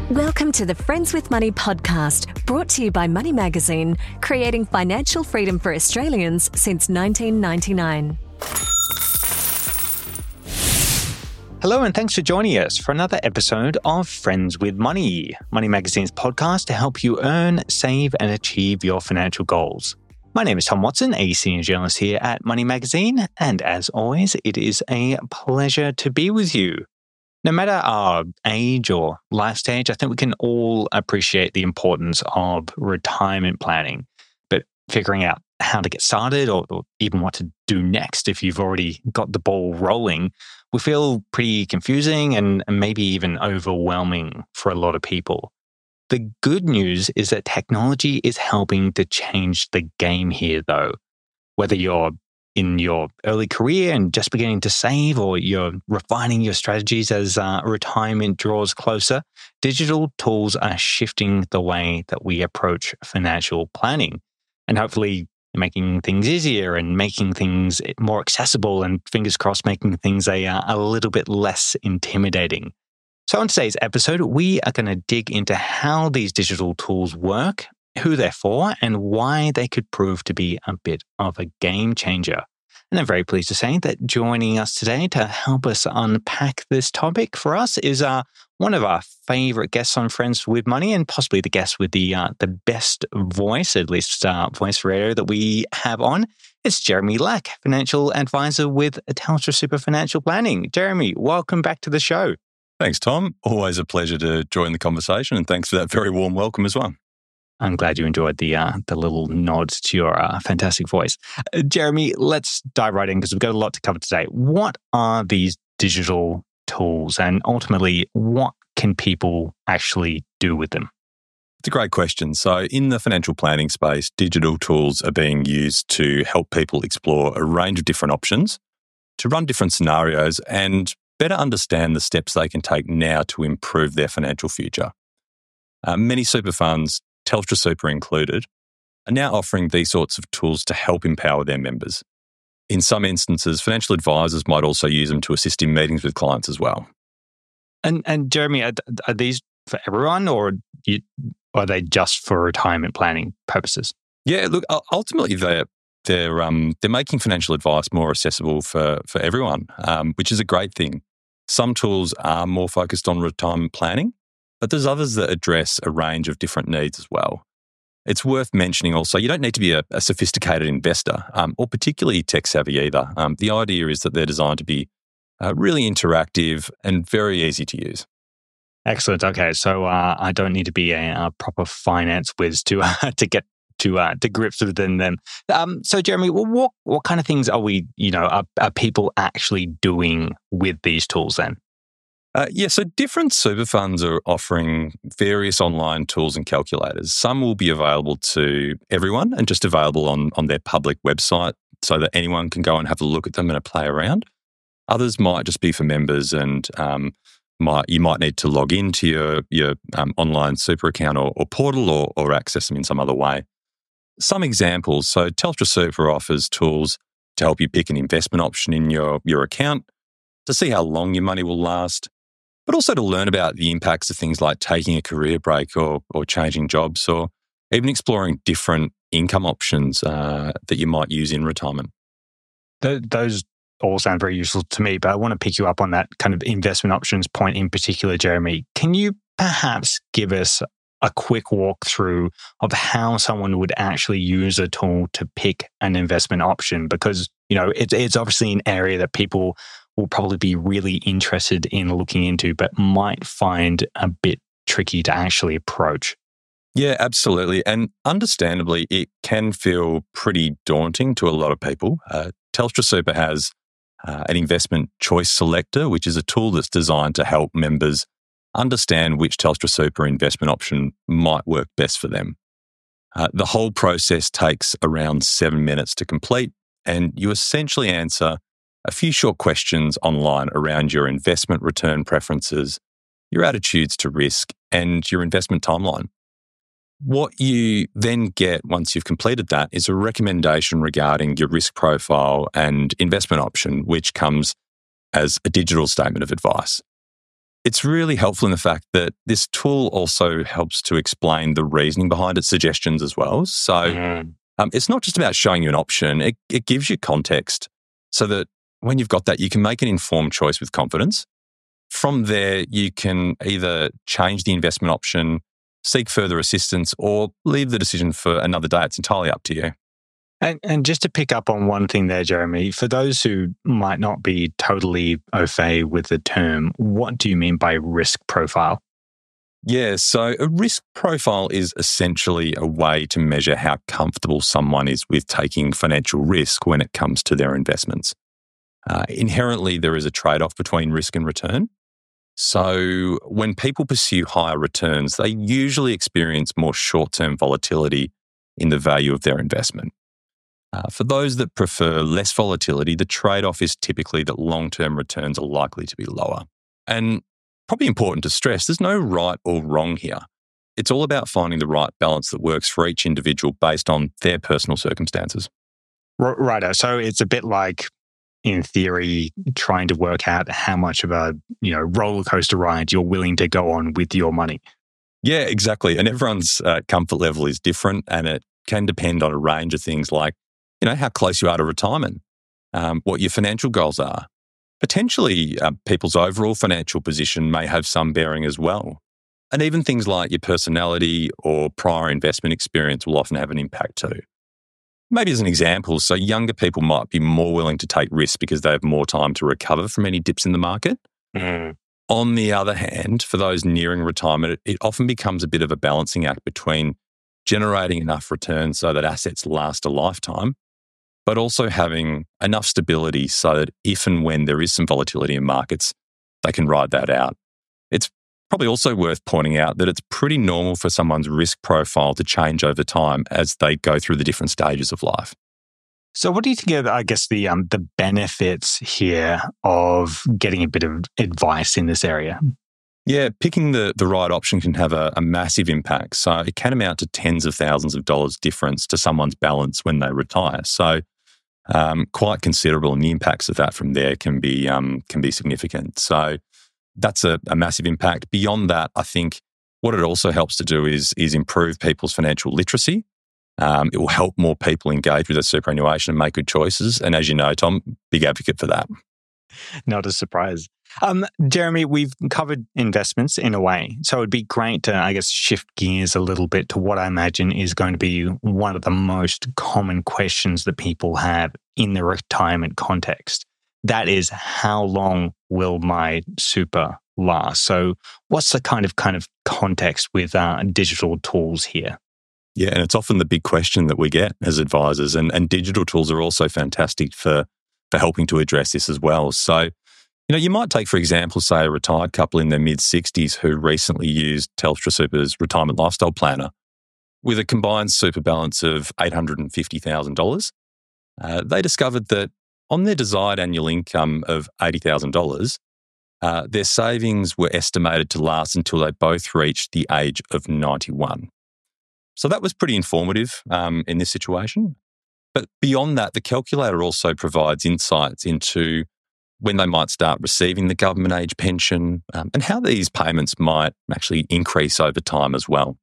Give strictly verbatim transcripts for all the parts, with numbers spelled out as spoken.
Welcome to the Friends with Money podcast, brought to you by Money Magazine, creating financial freedom for Australians since nineteen ninety-nine. Hello and thanks for joining us for another episode of Friends with Money, Money Magazine's podcast to help you earn, save and achieve your financial goals. My name is Tom Watson, a senior journalist here at Money Magazine, and as always, it is a pleasure to be with you. No matter our age or life stage, I think we can all appreciate the importance of retirement planning, but figuring out how to get started or, or even what to do next if you've already got the ball rolling, we feel pretty confusing and, and maybe even overwhelming for a lot of people. The good news is that technology is helping to change the game here, though. Whether you're in your early career and just beginning to save, or you're refining your strategies as uh, retirement draws closer, digital tools are shifting the way that we approach financial planning and hopefully making things easier and making things more accessible and, fingers crossed, making things a, a little bit less intimidating. So on today's episode, we are going to dig into how these digital tools work, who they're for, and why they could prove to be a bit of a game changer. And I'm very pleased to say that joining us today to help us unpack this topic for us is uh, one of our favorite guests on Friends with Money, and possibly the guest with the uh, the best voice, at least uh, voice radio that we have on. It's Jeremy Lack, financial advisor with Telstra Super Financial Planning. Jeremy, welcome back to the show. Thanks, Tom. Always a pleasure to join the conversation, and thanks for that very warm welcome as well. I'm glad you enjoyed the uh, the little nod to your uh, fantastic voice. Uh, Jeremy, let's dive right in because we've got a lot to cover today. What are these digital tools, and ultimately, what can people actually do with them? It's a great question. So in the financial planning space, digital tools are being used to help people explore a range of different options, to run different scenarios, and better understand the steps they can take now to improve their financial future. Uh, many super funds, Telstra Super included, are now offering these sorts of tools to help empower their members. In some instances, financial advisors might also use them to assist in meetings with clients as well. And and Jeremy, are, are these for everyone, or you, are they just for retirement planning purposes? Yeah, look, ultimately they're they're um they're making financial advice more accessible for for everyone, um, which is a great thing. Some tools are more focused on retirement planning, but there's others that address a range of different needs as well. It's worth mentioning also, you don't need to be a, a sophisticated investor um, or particularly tech-savvy either. Um, the idea is that they're designed to be uh, really interactive and very easy to use. Excellent. Okay, so uh, I don't need to be a, a proper finance whiz to uh, to get to uh, to grips with them. Um, so, Jeremy, well, what what kind of things are we, you know, are, are people actually doing with these tools then? Uh, yeah, so different super funds are offering various online tools and calculators. Some will be available to everyone and just available on, on their public website so that anyone can go and have a look at them and play around. Others might just be for members, and um, might you might need to log into your, your um, online super account or, or portal or, or access them in some other way. Some examples, so Telstra Super offers tools to help you pick an investment option in your, your account, to see how long your money will last, but also to learn about the impacts of things like taking a career break or or changing jobs, or even exploring different income options uh, that you might use in retirement. Th- those all sound very useful to me, but I want to pick you up on that kind of investment options point in particular, Jeremy. Can you perhaps give us a quick walkthrough of how someone would actually use a tool to pick an investment option? Because, you know, it's it's obviously an area that people will probably be really interested in looking into, but might find a bit tricky to actually approach. Yeah, absolutely. And understandably, it can feel pretty daunting to a lot of people. Uh, Telstra Super has uh, an investment choice selector, which is a tool that's designed to help members understand which Telstra Super investment option might work best for them. Uh, the whole process takes around seven minutes to complete, and you essentially answer a few short questions online around your investment return preferences, your attitudes to risk, and your investment timeline. What you then get once you've completed that is a recommendation regarding your risk profile and investment option, which comes as a digital statement of advice. It's really helpful in the fact that this tool also helps to explain the reasoning behind its suggestions as well. So Mm. um, it's not just about showing you an option, it, it gives you context so that when you've got that, you can make an informed choice with confidence. From there, you can either change the investment option, seek further assistance, or leave the decision for another day. It's entirely up to you. And, and just to pick up on one thing there, Jeremy, for those who might not be totally au fait with the term, what do you mean by risk profile? Yeah, so a risk profile is essentially a way to measure how comfortable someone is with taking financial risk when it comes to their investments. Uh, inherently, there is a trade-off between risk and return. So when people pursue higher returns, they usually experience more short-term volatility in the value of their investment. Uh, for those that prefer less volatility, the trade-off is typically that long-term returns are likely to be lower. And probably important to stress, there's no right or wrong here. It's all about finding the right balance that works for each individual based on their personal circumstances. R- righto. So it's a bit like, in theory, trying to work out how much of a you know roller coaster ride you're willing to go on with your money. Yeah, exactly. And everyone's uh, comfort level is different, and it can depend on a range of things like, you know, how close you are to retirement, um, what your financial goals are. Potentially, uh, people's overall financial position may have some bearing as well. And even things like your personality or prior investment experience will often have an impact too. Maybe as an example, so younger people might be more willing to take risks because they have more time to recover from any dips in the market. Mm. On the other hand, for those nearing retirement, it, it often becomes a bit of a balancing act between generating enough returns so that assets last a lifetime, but also having enough stability so that if and when there is some volatility in markets, they can ride that out. It's probably also worth pointing out that it's pretty normal for someone's risk profile to change over time as they go through the different stages of life. So what do you think of, I guess, the um, the benefits here of getting a bit of advice in this area? Yeah, picking the, the right option can have a, a massive impact. So it can amount to tens of thousands of dollars difference to someone's balance when they retire. So um, quite considerable, and the impacts of that from there can be um, can be significant. So that's a, a massive impact. Beyond that, I think what it also helps to do is, is improve people's financial literacy. Um, it will help more people engage with their superannuation and make good choices. And as you know, Tom, big advocate for that. Not a surprise. Um, Jeremy, we've covered investments in a way. So it'd be great to, I guess, shift gears a little bit to what I imagine is going to be one of the most common questions that people have in the retirement context. That is, how long will my super last? So what's the kind of kind of context with uh, digital tools here? Yeah, and it's often the big question that we get as advisors, and, and digital tools are also fantastic for, for helping to address this as well. So, you know, you might take, for example, say a retired couple in their mid-sixties who recently used Telstra Super's retirement lifestyle planner with a combined super balance of eight hundred fifty thousand dollars. Uh, they discovered that on their desired annual income of eighty thousand dollars, uh, their savings were estimated to last until they both reached the age of ninety-one. So that was pretty informative um, in this situation. But beyond that, the calculator also provides insights into when they might start receiving the government age pension um, and how these payments might actually increase over time as well.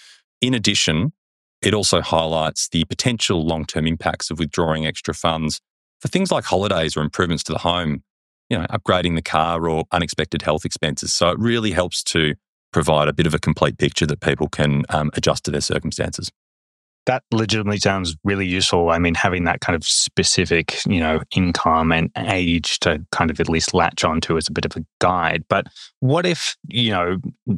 In addition, it also highlights the potential long-term impacts of withdrawing extra funds for things like holidays or improvements to the home, you know, upgrading the car or unexpected health expenses. So it really helps to provide a bit of a complete picture that people can um, adjust to their circumstances. That legitimately sounds really useful. I mean, having that kind of specific, you know, income and age to kind of at least latch onto as a bit of a guide. But what if, you know,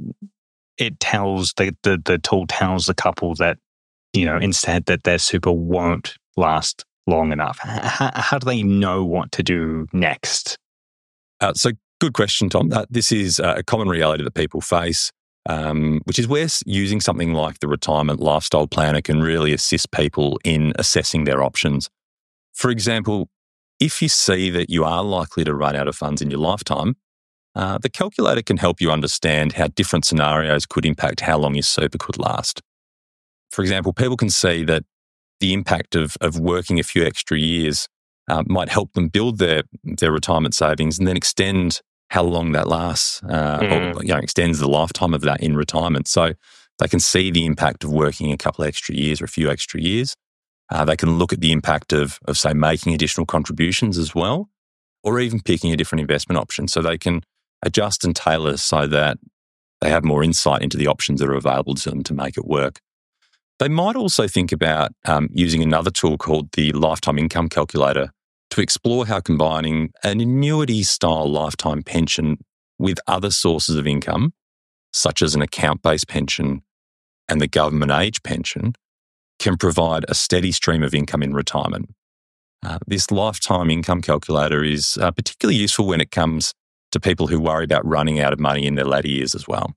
it tells, the, the, the tool tells the couple that, you know, instead that their super won't last long enough? How, how do they know what to do next? Uh, so good question, Tom. Uh, this is a common reality that people face, um, which is where using something like the retirement lifestyle planner can really assist people in assessing their options. For example, if you see that you are likely to run out of funds in your lifetime, uh, the calculator can help you understand how different scenarios could impact how long your super could last. For example, people can see that the impact of, of working a few extra years uh, might help them build their, their retirement savings and then extend how long that lasts, uh, mm. or you know, extends the lifetime of that in retirement. So they can see the impact of working a couple of extra years or a few extra years. Uh, they can look at the impact of, of, say, making additional contributions as well, or even picking a different investment option. So they can adjust and tailor so that they have more insight into the options that are available to them to make it work. They might also think about um, using another tool called the Lifetime Income Calculator to explore how combining an annuity-style lifetime pension with other sources of income, such as an account-based pension and the government age pension, can provide a steady stream of income in retirement. Uh, this Lifetime Income Calculator is uh, particularly useful when it comes to people who worry about running out of money in their later years as well.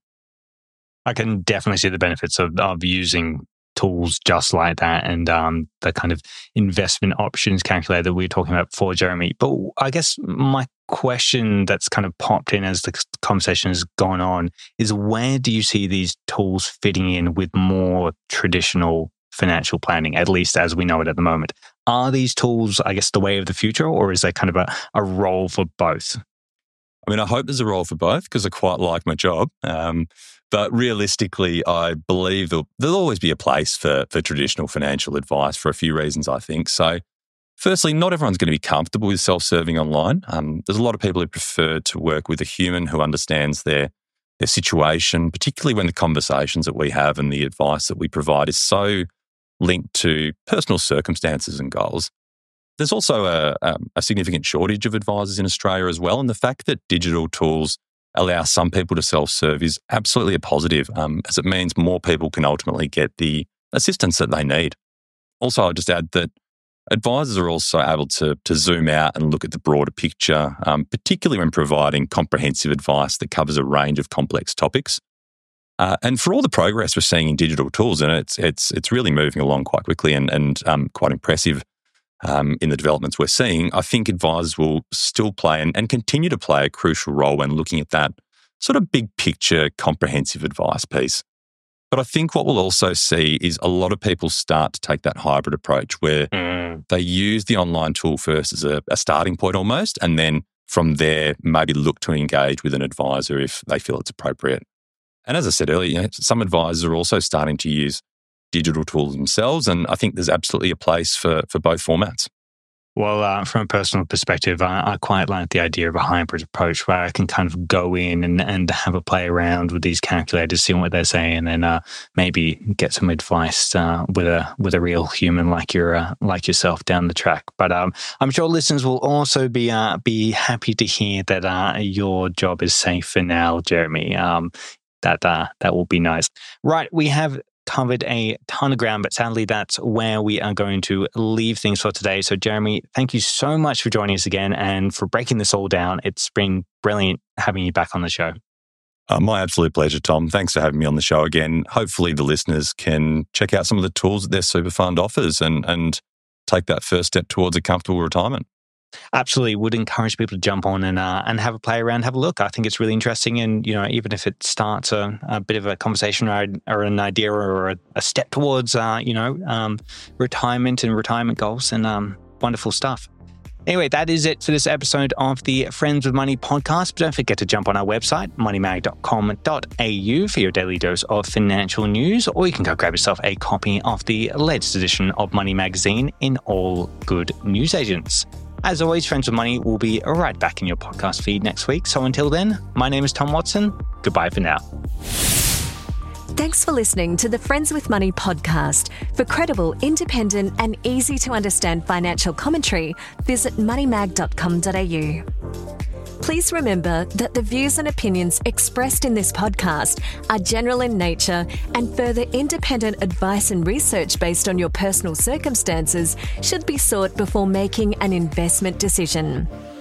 I can definitely see the benefits of, of using tools just like that and um, the kind of investment options calculator that we were talking about before, Jeremy. But I guess my question that's kind of popped in as the conversation has gone on is, where do you see these tools fitting in with more traditional financial planning, at least as we know it at the moment? Are these tools, I guess, the way of the future, or is there kind of a, a role for both? I mean, I hope there's a role for both because I quite like my job. Um, but realistically, I believe there'll, there'll always be a place for, for traditional financial advice for a few reasons, I think. So firstly, not everyone's going to be comfortable with self-serving online. Um, there's a lot of people who prefer to work with a human who understands their, their situation, particularly when the conversations that we have and the advice that we provide is so linked to personal circumstances and goals. There's also a, um, a significant shortage of advisors in Australia as well, and the fact that digital tools allow some people to self-serve is absolutely a positive, um, as it means more people can ultimately get the assistance that they need. Also, I'll just add that advisors are also able to, to zoom out and look at the broader picture, um, particularly when providing comprehensive advice that covers a range of complex topics. Uh, and for all the progress we're seeing in digital tools, and it's it's it's really moving along quite quickly and, and um, quite impressive um, in the developments we're seeing, I think advisors will still play and, and continue to play a crucial role when looking at that sort of big picture, comprehensive advice piece. But I think what we'll also see is a lot of people start to take that hybrid approach where mm. they use the online tool first as a, a starting point almost, and then from there maybe look to engage with an advisor if they feel it's appropriate. And as I said earlier, you know, some advisors are also starting to use digital tools themselves, and I think there's absolutely a place for, for both formats. Well, uh, from a personal perspective, I, I quite like the idea of a hybrid approach where I can kind of go in and, and have a play around with these calculators, see what they're saying, and then uh, maybe get some advice uh, with a with a real human like your uh, like yourself down the track. But um, I'm sure listeners will also be uh, be happy to hear that uh, your job is safe for now, Jeremy. Um, that uh, that will be nice. Right, we have covered a ton of ground, but sadly that's where we are going to leave things for today. So Jeremy, thank you so much for joining us again and for breaking this all down. It's been brilliant having you back on the show. Uh, my absolute pleasure, Tom. Thanks for having me on the show again. Hopefully the listeners can check out some of the tools that their super fund offers and, and take that first step towards a comfortable retirement. Absolutely, would encourage people to jump on and uh, and have a play around, have a look. I think it's really interesting, and you know, even if it starts a, a bit of a conversation or, or an idea or a, a step towards, uh, you know, um, retirement and retirement goals, and um, wonderful stuff. Anyway, that is it for this episode of the Friends with Money podcast. But don't forget to jump on our website, money mag dot com dot a u, for your daily dose of financial news, or you can go grab yourself a copy of the latest edition of Money Magazine in all good newsagents. As always, Friends with Money will be right back in your podcast feed next week. So until then, my name is Tom Watson. Goodbye for now. Thanks for listening to the Friends with Money podcast. For credible, independent and easy to understand financial commentary, visit money mag dot com dot a u. Please remember that the views and opinions expressed in this podcast are general in nature, and further independent advice and research based on your personal circumstances should be sought before making an investment decision.